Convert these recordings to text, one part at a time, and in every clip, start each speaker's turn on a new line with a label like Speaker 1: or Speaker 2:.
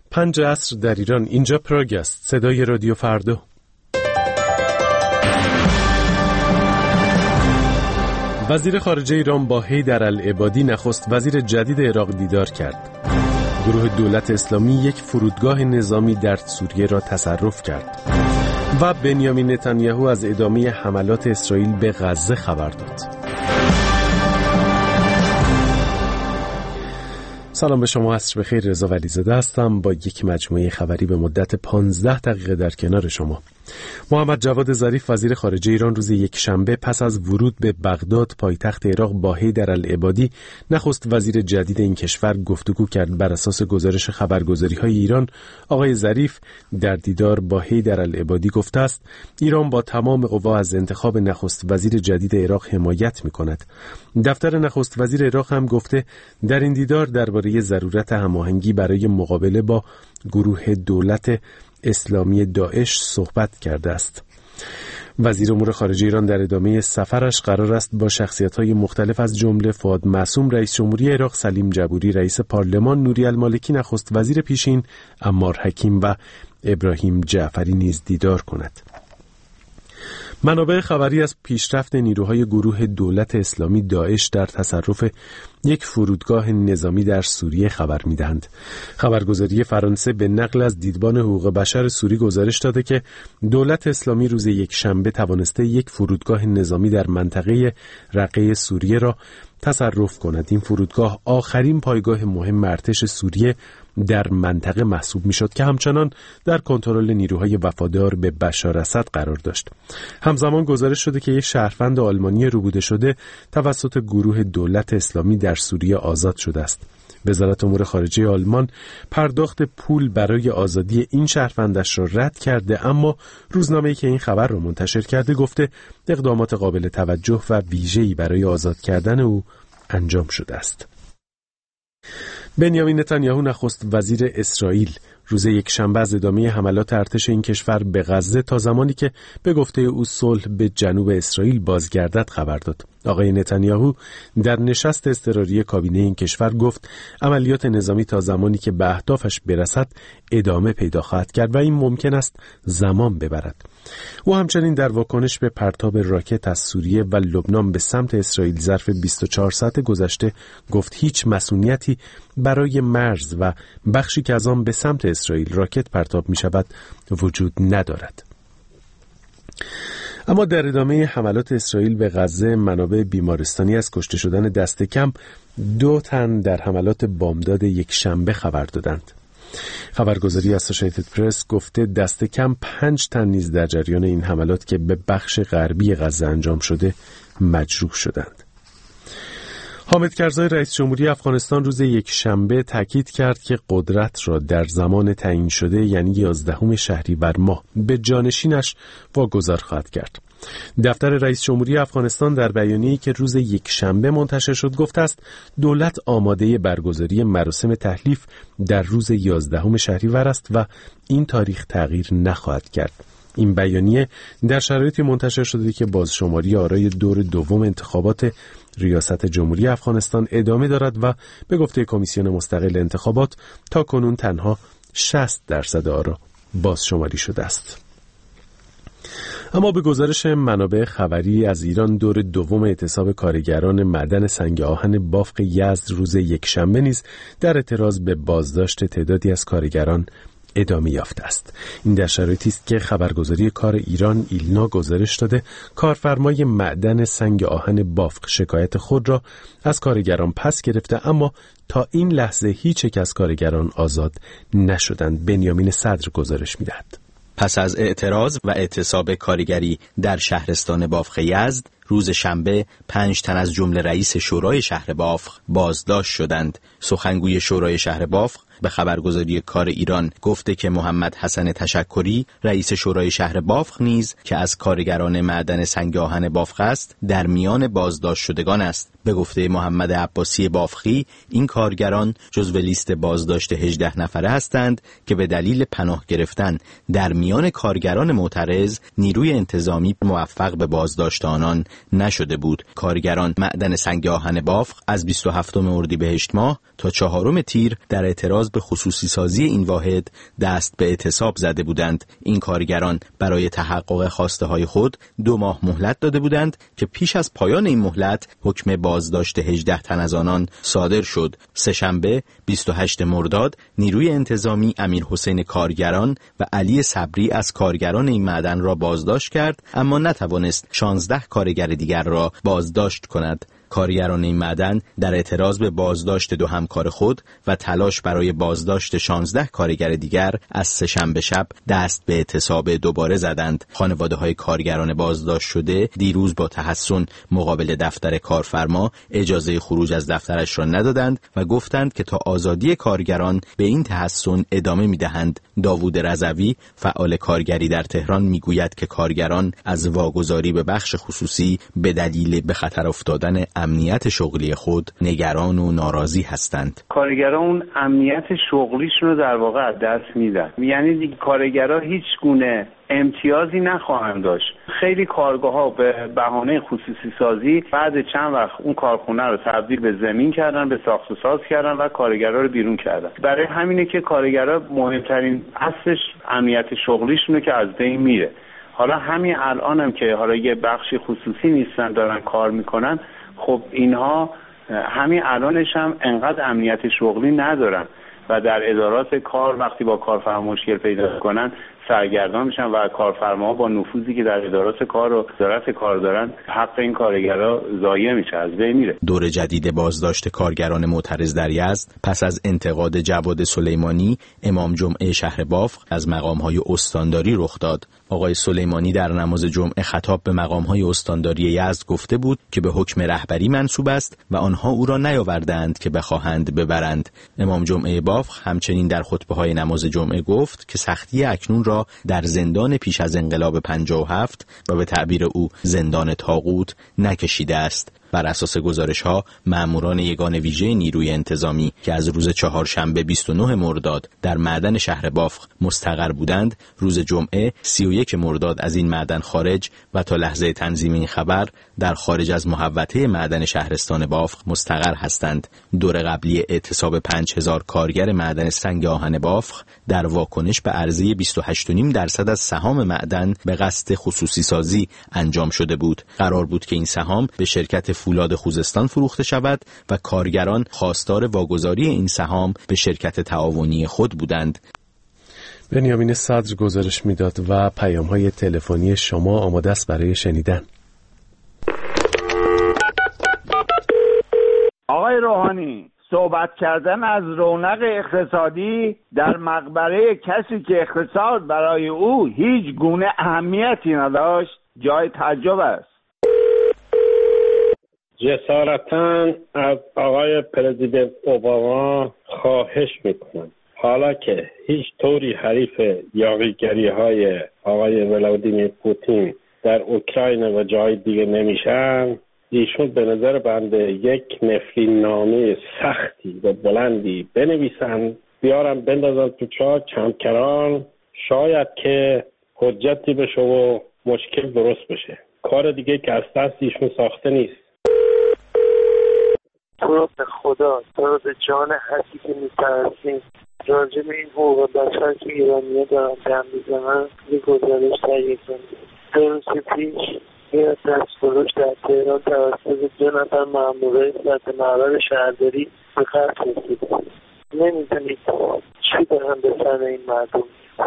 Speaker 1: 5 عصر در ایران. اینجا پراگ است. صدای رادیو فردا. وزیر خارجه ایران با حیدر العبادی نخست وزیر جدید عراق دیدار کرد. گروه دولت اسلامی یک فرودگاه نظامی در سوریه را تصرف کرد و بنیامین نتانیاهو از ادامه حملات اسرائیل به غزه خبر داد. سلام به شما، عصر بخیر. رضا ولیزاده هستم با یک مجموعه خبری به مدت 15 دقیقه در کنار شما. محمد جواد ظریف وزیر خارجه ایران روز یکشنبه پس از ورود به بغداد پایتخت عراق با حیدر العبادی نخست وزیر جدید این کشور گفتگو کرد. بر اساس گزارش خبرگزاری‌های ایران، آقای ظریف در دیدار با حیدر العبادی گفته است ایران با تمام قوا از انتخاب نخست وزیر جدید عراق حمایت می‌کند. دفتر نخست وزیر عراق هم گفته در این دیدار درباره ضرورت هماهنگی برای مقابله با گروه دولت اسلامی داعش صحبت کرده است. وزیر امور خارجه ایران در ادامه سفرش قرار است با شخصیت‌های مختلف از جمله فؤاد معصوم رئیس جمهوری عراق، سلیم جبوری رئیس پارلمان، نوری المالکی نخست وزیر پیشین، عمار حکیم و ابراهیم جعفری نیز دیدار کند. منابع خبری از پیشرفت نیروهای گروه دولت اسلامی داعش در تصرف یک فرودگاه نظامی در سوریه خبر می‌دهند. خبرگزاری فرانسه به نقل از دیدبان حقوق بشر سوری گزارش داده که دولت اسلامی روز یکشنبه توانسته یک فرودگاه نظامی در منطقه رقه سوریه را تصرف کند. این فرودگاه آخرین پایگاه مهم ارتش سوریه در منطقه محسوب میشد که همچنان در کنترل نیروهای وفادار به بشار اسد قرار داشت. همزمان گزارش شده که یک شهروند آلمانی ربوده شده توسط گروه دولت اسلامی در سوریه آزاد شده است. وزارت امور خارجه آلمان پرداخت پول برای آزادی این شهروندش را رد کرده، اما روزنامه‌ای که این خبر را منتشر کرده گفته اقدامات قابل توجه و ویژه‌ای برای آزاد کردن او انجام شده است. بنیامین نتانیاهو نخست وزیر اسرائیل روز یکشنبه از ادامه حملات ارتش این کشور به غزه تا زمانی که به گفته او صلح به جنوب اسرائیل بازگردد خبر داد. آقای نتانیاهو در نشست اضطراری کابینه این کشور گفت عملیات نظامی تا زمانی که به اهدافش برسد ادامه پیدا خواهد کرد و این ممکن است زمان ببرد. او همچنین در واکنش به پرتاب راکت از سوریه و لبنان به سمت اسرائیل ظرف 24 ساعت گذشته گفت هیچ مسئولیتی برای مرز و بخشی که از آن به سمت اسرائیل راکت پرتاب می شود وجود ندارد. اما در ادامه حملات اسرائیل به غزه منابع بیمارستانی از کشته شدن دست کم 2 تن در حملات بامداد یکشنبه خبر دادند. خبرگزاری اسوسییتد پرس گفته دست کم 5 تن نیز در جریان این حملات که به بخش غربی غزه انجام شده مجروح شدند. حامد کرزای رئیس جمهوری افغانستان روز یکشنبه تاکید کرد که قدرت را در زمان تعیین شده یعنی 11 شهریور ماه به جانشینش واگذار خواهد کرد. دفتر رئیس جمهوری افغانستان در بیانیه‌ای که روز یکشنبه منتشر شد گفته است دولت آماده برگزاری مراسم تحلیف در روز 11 شهریور است و این تاریخ تغییر نخواهد کرد. این بیانیه در شرایطی منتشر شده که بازشماری آرای دور دوم انتخابات ریاست جمهوری افغانستان ادامه دارد و به گفته کمیسیون مستقل انتخابات تا کنون تنها 60% آرا بازشماری شده است. اما به گزارش منابع خبری از ایران دور دوم اعتصاب کارگران معدن سنگ آهن بافق یزد روز یکشنبه نیز در اعتراض به بازداشت تعدادی از کارگران ادامه یافته است. این در شرایطی است که خبرگزاری کار ایران ایلنا گزارش داده کارفرمای معدن سنگ آهن بافق شکایت خود را از کارگران پس گرفته، اما تا این لحظه هیچ یک از کارگران آزاد نشدند. بنیامین صدر گزارش می‌دهد.
Speaker 2: پس از اعتراض و اعتصاب کارگری در شهرستان بافق یزد روز شنبه 5 تن از جمله رئیس شورای شهر بافق بازداشت شدند. سخنگوی شورای شهر بافق به خبرگزاری کار ایران گفته که محمد حسن تشکری رئیس شورای شهر بافق نیز که از کارگران معدن سنگ آهن بافق است در میان بازداشت شدگان است. به گفته محمد عباسی بافقی این کارگران جزو لیست بازداشت 18 نفره هستند که به دلیل پناه گرفتن در میان کارگران معترض نیروی انتظامی موفق به بازداشت آنان نشده بود. کارگران معدن سنگ آهن بافق از 27 اردیبهشت ماه تا 4 تیر در اعتراض اعتراض به خصوصی سازی این واحد دست به اعتصاب زده بودند. این کارگران برای تحقق خواسته های خود 2 ماه مهلت داده بودند که پیش از پایان این مهلت حکم بازداشت 18 تن از آنان صادر شد. سه‌شنبه 28 مرداد نیروی انتظامی امیرحسین کارگران و علی صبری از کارگران این معدن را بازداشت کرد، اما نتوانست 16 کارگر دیگر را بازداشت کند. کارگران این معدن در اعتراض به بازداشت 2 همکار خود و تلاش برای بازداشت 16 کارگر دیگر از سه‌شنبه شب دست به اعتصاب دوباره زدند. خانواده‌های کارگران بازداشت شده دیروز با تحسن مقابل دفتر کارفرما اجازه خروج از دفترش را ندادند و گفتند که تا آزادی کارگران به این تحسن ادامه می‌دهند. داوود رضوی فعال کارگری در تهران میگوید که کارگران از واگذاری به بخش خصوصی به دلیل به خطر افتادن امنیت شغلی خود نگران و ناراضی هستند.
Speaker 3: کارگران اون امنیت شغلیشون رو در واقع از دست میدن. یعنی دیگه کارگرها هیچ گونه امتیازی نخواهند داشت. خیلی کارگاه‌ها به بهانه خصوصی سازی بعد چند وقت اون کارخونه رو تبدیل به زمین کردن، به ساخت و ساز کردن و کارگرها رو بیرون کردن. برای همینه که کارگرها مهمترین اصلش امنیت شغلیشونه که از بین میره. حالا همین الانم که حالا یه بخشی خصوصی نیستن دارن کار میکنن، خب اینها همین الانش هم انقدر امنیت شغلی ندارن و در ادارات کار وقتی با کارفرما مشکل پیدا کنن سرگردان میشن و کارفرماها با نفوذی که در ادارات کار و وزارت کار دارن حق این کارگرها ضایع میشه، از بین میره.
Speaker 2: دور جدید بازداشت کارگران معترض در یزد پس از انتقاد جواد سلیمانی امام جمعه شهر بافق از مقام‌های استانداری رخ داد. آقای سلیمانی در نماز جمعه خطاب به مقام‌های استانداری یزد گفته بود که به حکم رهبری منسوب است و آنها او را نیاوردند که بخواهند ببرند. امام جمعه بافق همچنین در خطبه‌های نماز جمعه گفت که سختی اکنون را در زندان پیش از انقلاب 57 و به تعبیر او زندان طاغوت نکشیده است. بر اساس گزارش‌ها ماموران یگان ویژه نیروی انتظامی که از روز چهارشنبه 29 مرداد در معدن شهر بافق مستقر بودند، روز جمعه 31 مرداد از این معدن خارج و تا لحظه تنظیم این خبر در خارج از محوطه معدن شهرستان بافق مستقر هستند. دور قبلی اعتصاب 5000 کارگر معدن سنگ آهن بافق در واکنش به عرضه 28.5% از سهام معدن به قصد خصوصی سازی انجام شده بود. قرار بود که این سهام به شرکت فولاد خوزستان فروخته شود و کارگران خواستار واگذاری این سهام به شرکت تعاونی خود بودند.
Speaker 1: بنیامین صدر گزارش میداد و پیام‌های تلفنی شما آماده است برای شنیدن.
Speaker 4: آقای روحانی، صحبت کردن از رونق اقتصادی در مقبره کسی که اقتصاد برای او هیچ گونه اهمیتی نداشت جای تعجب است.
Speaker 5: جسارتاً از آقای پرزیدنت اوباما خواهش میکنم حالا که هیچ طوری حریف یاغیگری های آقای ولادیمیر پوتین در اوکراین و جای دیگه نمیشن، ایشون به نظر بنده یک نفرین نامه سختی و بلندی بنویسن، بیارن بندازن تو چاه کمکران، شاید که حجتی بشه و مشکل درست بشه. کار دیگه که از دست ایشون ساخته نیست.
Speaker 6: تو رو به خدا، تو رو به جان هستی که می‌ترسیم راجع به این حقوق بشر که ایرانی‌ها دارن دم می‌زنن یه گزارش تهیه کنید. 2 روز پیش یه دستفروش در تهران توسط 2 نفر مامورای سطح معبر شهرداری به قتل رسیده. نمی‌دونید چی دارن به سر این مردم.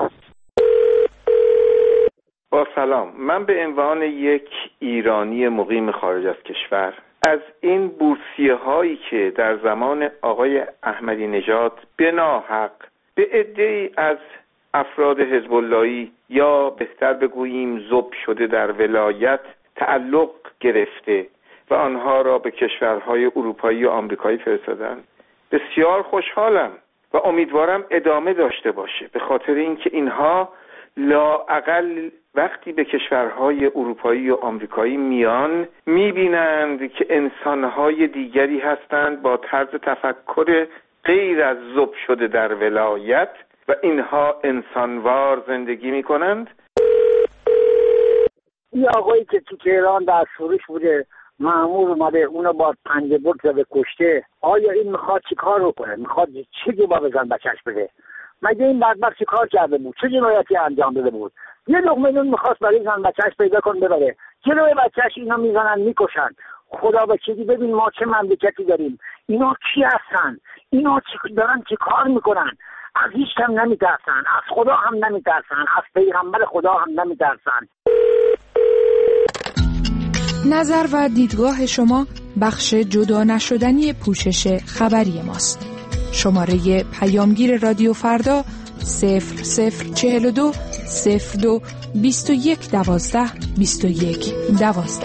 Speaker 7: با سلام، من به عنوان یک ایرانی مقیم خارج از کشور از این بورسیه هایی که در زمان آقای احمدی نژاد به ناحق به عده‌ای از افراد حزب اللهی یا بهتر بگوییم ذوب شده در ولایت تعلق گرفته و آنها را به کشورهای اروپایی و آمریکایی فرستادند بسیار خوشحالم و امیدوارم ادامه داشته باشه، به خاطر اینکه اینها لااقل وقتی به کشورهای اروپایی و آمریکایی میان میبینند که انسانهای دیگری هستند با طرز تفکر غیر از ذوب شده در ولایت و اینها انسانوار زندگی میکنند.
Speaker 8: این آقایی که تو تهران در فروش بوده مأمور اومده اونو با پنجه برد زده کشته، آیا این میخواد چی کار رو کنه؟ میخواد چه جواب بزن بچهش بده؟ مگه این بدبخت چی کار کرده بود؟ چه جنایتی انجام داده بود؟ یه لقمه نون میخواست برای زن بچهش پیدا کن ببره، جلوی بچهش اینا میزنن میکشن. خدا بخیر ببین ما چه مملکتی داریم. اینا کی هستن؟ اینا دارن چی کار میکنن؟ از هیچ هم نمیترسن، از خدا هم نمیترسن، از پیغمبر خدا هم نمیترسن.
Speaker 9: نظر و دیدگاه شما بخش جدا نشدنی پوشش خبری ماست. شماره پیامگیر رادیو فردا 0042 02 21 12 21 12.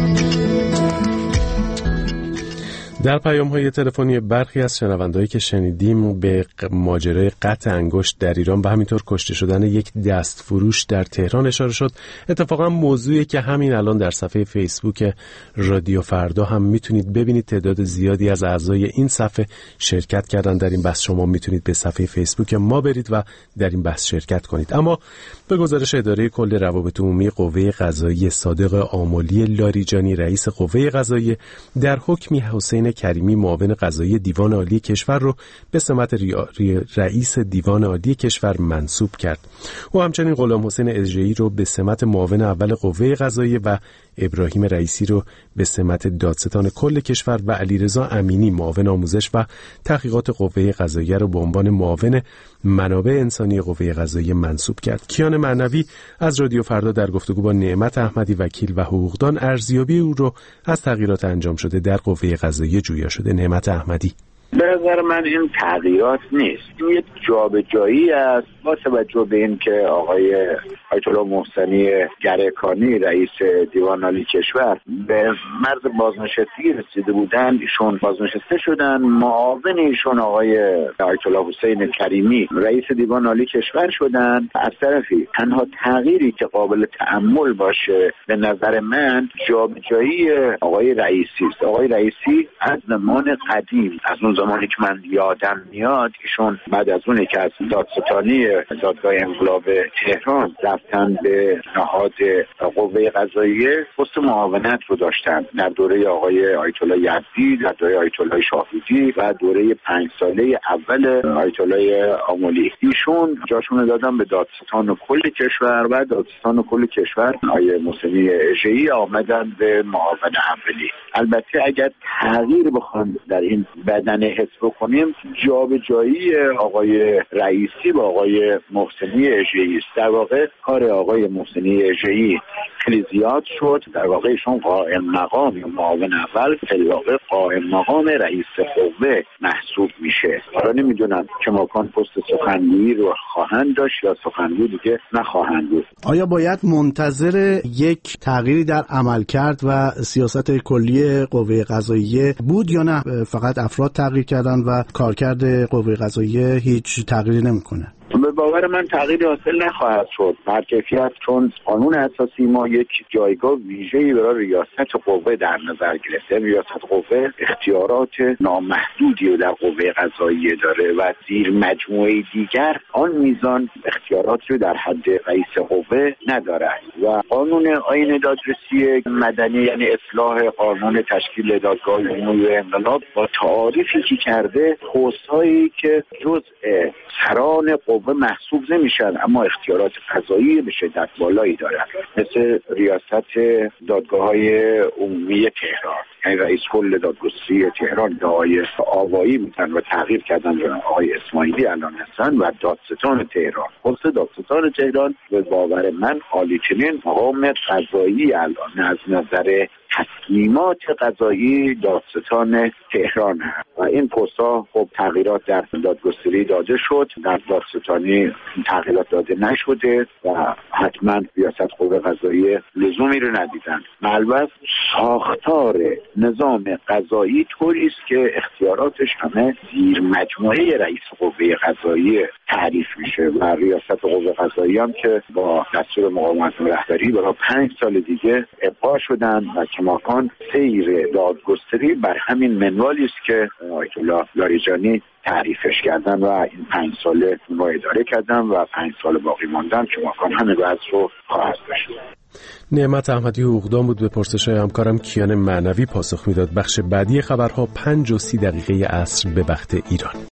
Speaker 1: در پیام‌های تلفنی برخی از شنوندهایی که شنیدیم به ماجرای قطع انگشت در ایران و همینطور کشته شدن یک دستفروش در تهران اشاره شد. اتفاقا موضوعی که همین الان در صفحه فیسبوک رادیو فردا هم میتونید ببینید. تعداد زیادی از اعضای این صفحه شرکت کردن در این بحث. شما میتونید به صفحه فیسبوک ما برید و در این بحث شرکت کنید. اما به گزارش اداره کل روابط عمومی قوه قضاییه، صادق آملی لاریجانی رئیس قوه قضاییه در حکمی حسین کریمی معاون قضایی دیوان عالی کشور رو به سمت رئیس دیوان عالی کشور منصوب کرد. او همچنین غلام حسین اژه‌ای رو به سمت معاون اول قوه قضاییه و ابراهیم رئیسی رو به سمت دادستان کل کشور و علیرضا امینی معاون آموزش و تحقیقات قوه قضاییه رو به عنوان معاون منابع انسانی قوه قضاییه منصوب کرد. کیان معنوی از رادیو فردا در گفتگو با نعمت احمدی وکیل و حقوقدان ارزیابی او رو از تغییرات انجام شده در قوه قضاییه جویا شده. نعمت احمدی:
Speaker 4: به نظر من این تغییرات نیست، این یک جابجایی است با توجه به این که آقای آیت الله محسنی گرکانی رئیس دیوان عالی کشور به مرز بازنشستگی رسیده بودند. ایشون بازنشسته شدن، معاون ایشون آقای آیت الله حسین کریمی رئیس دیوان عالی کشور شدن. از طرفی تنها تغییری که قابل تأمل باشه به نظر من جابجایی آقای رئیسی است. آقای رئیسی از زمان قدیم، از اون زمانی که من یادم میاد، ایشون بعد از اونی که از دادستانی دادگاه انقلاب تهران رفتن به نهاد قوه قضاییه، پست معاونت رو داشتن در دوره آقای آیت الله یزدی، در دوره آیت الله شاهودی و دوره 5 ساله اول آیت الله آملی. ایشون جاشون دادن به دادستان کل کشور و دادستان کل کشور آقای محسنی اژه‌ای آمدن به معاون اولی. البته اگر تغییر بخوان در این بدن حس بکنیم، جابجایی آقای رئیسی با آقای محسنی اژه‌ای است. در واقع کار آقای محسنی اژه‌ای خیلی زیاد شد. در واقع ایشون قائم مقام یا معاون اول در واقع قائم مقام رئیس قوه محسوب میشه. حالا نمیدونم که ماکان پست سخنگویی رو خواهند داشت یا سخنگوی دیگه نخواهند بود.
Speaker 10: آیا باید منتظر یک تغییری در عملکرد و سیاست کلی قوه قضاییه بود یا نه فقط افراد تغییر کردن و کارکرد قوه قضاییه هیچ تغییری نمیکنه؟
Speaker 4: به باور من تغییری حاصل نخواهد شد. برکیفیت، چون قانون اساسی ما یک جایگاه ویژه‌ای برای ریاست قوه در نظر گرفته. ریاست قوه اختیارات نامحدودی در قوه قضاییه داره و زیر مجموعه دیگر آن میزان اختیارات رو در حد رئیس قوه ندارد. و قانون آیین دادرسی مدنی، یعنی اصلاح قانون تشکیل دادگاه عمومی انقلاب، با تعاریفی که کرده پست‌هایی که جزء سران قوه محسوب نمیشن اما اختیارات قضایی به شدت بالایی دارند، مثل ریاست دادگاه‌های عمومی تهران. یعنی رئیس کل دادگستری تهران آقای آوایی بودن و تغییر کردن به آقای اسماعیلی الان هستن و دادستان تهران. پست دادستان تهران به باور من عالی‌ترین مقام قضایی الان از نظر تصمیمات قضایی دادستان تهران هست و این پست‌ها خب تغییرات در دادگستری داده شد، در دادستانی تغییرات داده نشده و حتما ریاست قوه قضاییه لزومی رو ندیدن. البته ساختار نظام قضایی طوری است که اختیاراتش همه زیر مجموعه رئیس قوه قضاییه تعریف میشه و ریاست قوه قضاییه هم که با دستور مقاومت رهبری برای 5 سال دیگه ابقا شدن و کماکان سیر دادگستری بر همین منوالی است که آیت الله لاریجانی تعریفش کردن و این 5 ساله رو اداره کردن و 5 سال باقی ماندن کماکان همین وضع رو خواهد داشت.
Speaker 1: نعمت احمدی حقوقدان بود. به پرسش‌های همکارم کیان معنوی پاسخ میداد. بخش بعدی خبرها 5:30 عصر به وقت ایران.